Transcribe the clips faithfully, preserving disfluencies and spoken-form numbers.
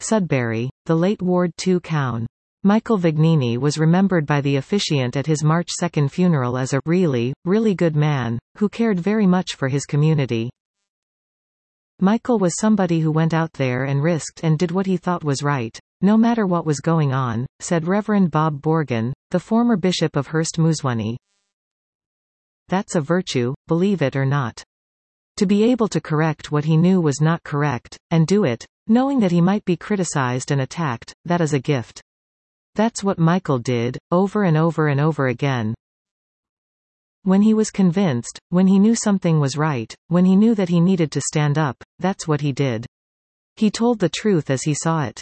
Sudbury, the late Ward two Coun. Michael Vignini was remembered by the officiant at his March second funeral as a really, really good man, who cared very much for his community. Michael was somebody who went out there and risked and did what he thought was right, no matter what was going on, said Reverend Bob Borgen, the former bishop of Hurst Moosonee. That's a virtue, believe it or not. To be able to correct what he knew was not correct, and do it, knowing that he might be criticized and attacked, that is a gift. That's what Michael did, over and over and over again. When he was convinced, when he knew something was right, when he knew that he needed to stand up, that's what he did. He told the truth as he saw it.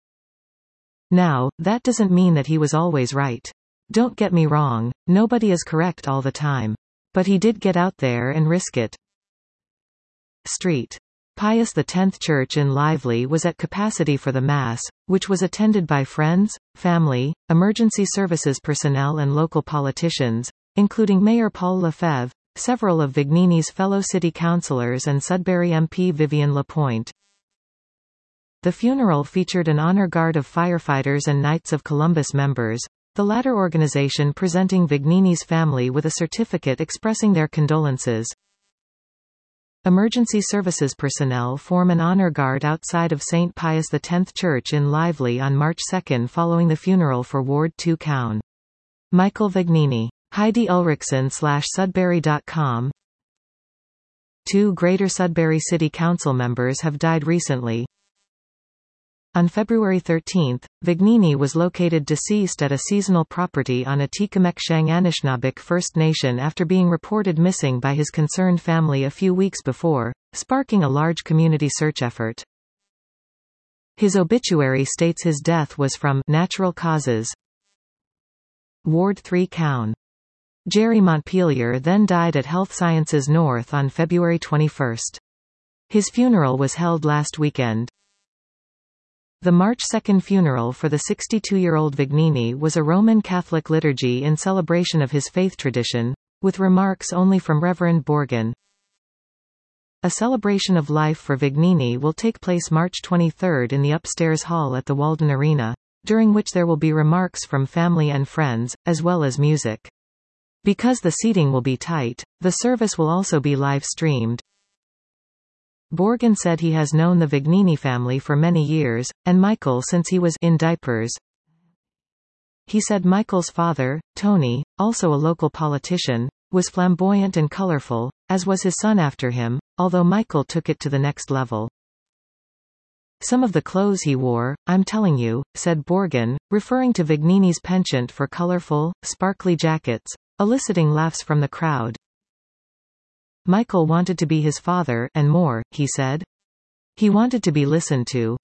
Now, that doesn't mean that he was always right. Don't get me wrong, nobody is correct all the time. But he did get out there and risk it. Street. Pius X Church in Lively was at capacity for the Mass, which was attended by friends, family, emergency services personnel and local politicians, including Mayor Paul Lefebvre, several of Vignini's fellow city councillors and Sudbury M P Vivian Lapointe. The funeral featured an honor guard of firefighters and Knights of Columbus members, the latter organization presenting Vignini's family with a certificate expressing their condolences. Emergency services personnel form an honor guard outside of Saint Pius X Church in Lively on March second following the funeral for Ward two Coun. Michael Vignini. Heidi Ulrichsen slash Sudbury dot com. Two Greater Sudbury City Council members have died recently. On February thirteenth, Vignini was located deceased at a seasonal property on Atikameksheng Anishinaabeg First Nation after being reported missing by his concerned family a few weeks before, sparking a large community search effort. His obituary states his death was from natural causes. Ward three Coun. Jerry Montpelier then died at Health Sciences North on February twenty-first. His funeral was held last weekend. The March second funeral for the sixty-two-year-old Vignini was a Roman Catholic liturgy in celebration of his faith tradition, with remarks only from Reverend Borgen. A celebration of life for Vignini will take place March twenty-third in the upstairs hall at the Walden Arena, during which there will be remarks from family and friends, as well as music. Because the seating will be tight, the service will also be live-streamed. Borgen said he has known the Vignini family for many years, and Michael since he was in diapers. He said Michael's father, Tony, also a local politician, was flamboyant and colorful, as was his son after him, although Michael took it to the next level. Some of the clothes he wore, I'm telling you, said Borgen, referring to Vignini's penchant for colorful, sparkly jackets, eliciting laughs from the crowd. Michael wanted to be his father, and more, he said. He wanted to be listened to.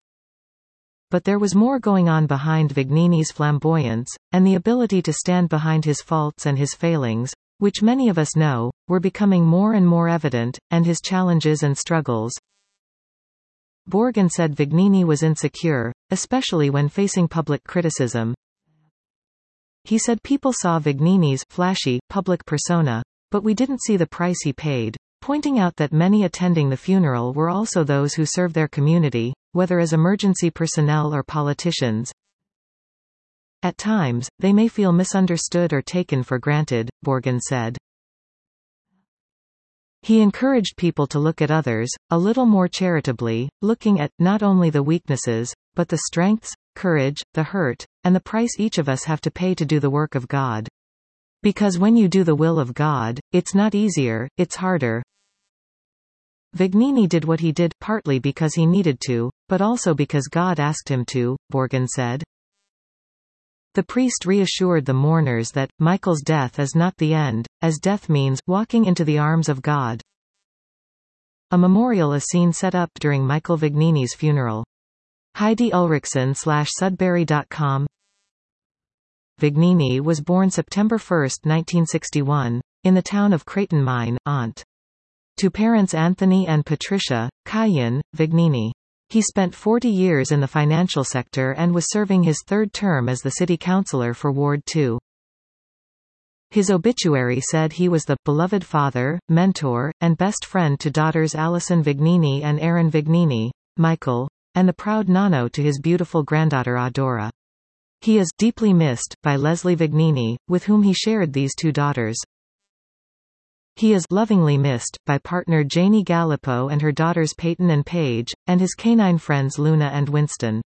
But there was more going on behind Vignini's flamboyance, and the ability to stand behind his faults and his failings, which many of us know, were becoming more and more evident, and his challenges and struggles. Borgen said Vignini was insecure, especially when facing public criticism. He said people saw Vignini's flashy, public persona, but we didn't see the price he paid, pointing out that many attending the funeral were also those who serve their community, whether as emergency personnel or politicians. At times, they may feel misunderstood or taken for granted, Borgen said. He encouraged people to look at others, a little more charitably, looking at, not only the weaknesses, but the strengths, courage, the hurt, and the price each of us have to pay to do the work of God. Because when you do the will of God, it's not easier, it's harder. Vignini did what he did, partly because he needed to, but also because God asked him to, Borgen said. The priest reassured the mourners that, Michael's death is not the end, as death means, walking into the arms of God. A memorial is seen set up during Michael Vignini's funeral. Heidi Ulrichsen slash Sudbury dot com. Vignini was born September first nineteen sixty-one, in the town of Creighton Mine, Ont. To parents Anthony and Patricia Kayan Vignini. He spent forty years in the financial sector and was serving his third term as the city councillor for Ward two. His obituary said he was the beloved father, mentor, and best friend to daughters Alison Vignini and Erin Vignini. Michael and the proud Nonno to his beautiful granddaughter Adora. He is deeply missed by Leslie Vignini, with whom he shared these two daughters. He is lovingly missed by partner Janie Gallipo and her daughters Peyton and Paige, and his canine friends Luna and Winston.